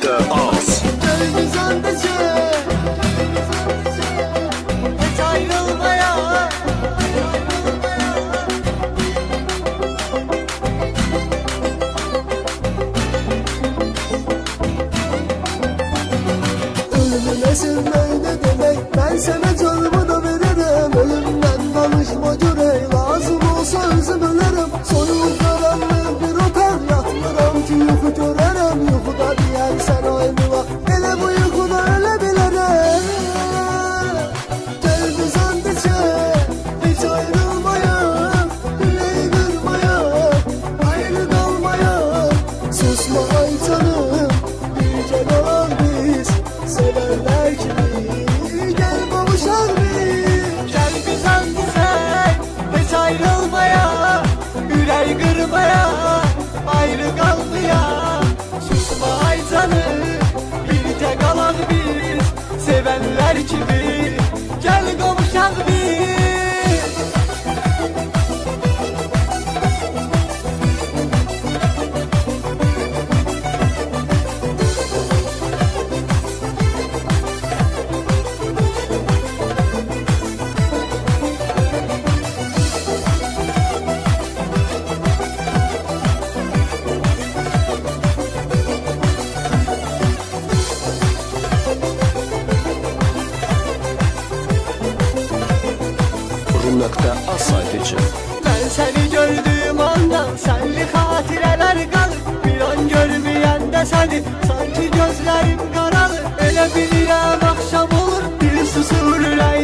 Rum.az. Hiç ayrılmaya. Ölümüne sevmeyle demek, ben sana canımı da veririm. Ölümden danışma yüreği, lazım olsa özüm ölerim. Soyup karanlık bir otel, yatmıram ki yuhu görerem. Yuhuda diyen sen aynı bak, hele bu yuhuda ölebilirim. Gel biz andıça, hiç ayrılmaya, yüreği kırmaya, ayrı kalmaya. Susma ay canım, birce kalan biz, severler kimi, gel kavuşalım biz. Gel biz andısak, hiç ayrılmaya, yüreği kırmaya, ayrı kalmaya. Susma ay canım, birlikte kalan biz, sevenler gibi, gel kavuşalım biz. Rum.az saytı için. Ben seni gördüğüm andan senli hatireler kalır. Bir an görmeyen de seni sanki gözlerim kararır. Öyle bilirəm akşam olur bir susur ürək.